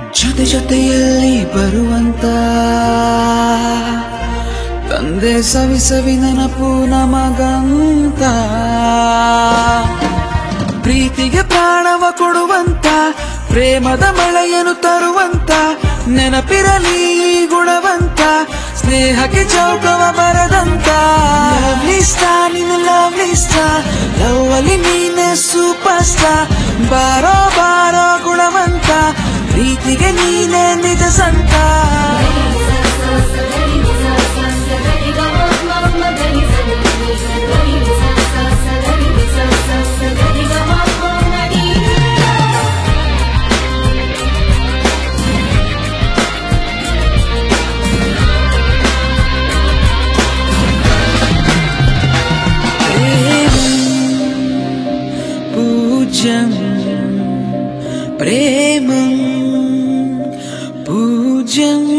ಜೊತೆ ಜೊತೆಯಲ್ಲಿ ಬರುವಂತ ತಂದೆ ಸವಿ ಸವಿ ನೆನಪು ನಮಗಂತ ಪ್ರೀತಿಗೆ ಪ್ರಾಣವ ಕೊಡುವಂತ ಪ್ರೇಮದ ಮಳೆಯನ್ನು ತರುವಂತ ನೆನಪಿರಲಿ ಗುಣವಂತ ಸ್ನೇಹಕ್ಕೆ ಚೌಕವ ಬರದಂತ ಲವ್ಲಿ ಸ್ಟಾರ್ ನಿನ್ನ ಲವ್ಲಿ ಸ್ಟಾರ್ ಲವ್ ಅಲ್ಲಿ ನೀನೆ ಸೂಪರ್ ಸ್ಟಾರ್ ಬಾರೋ ಬಾರೋ ಗುಣವಂತ ಪ್ರೀತಿಗೆ ನೀನೆ ನಿಜ ಸಂತ प्रेमं पूज्यं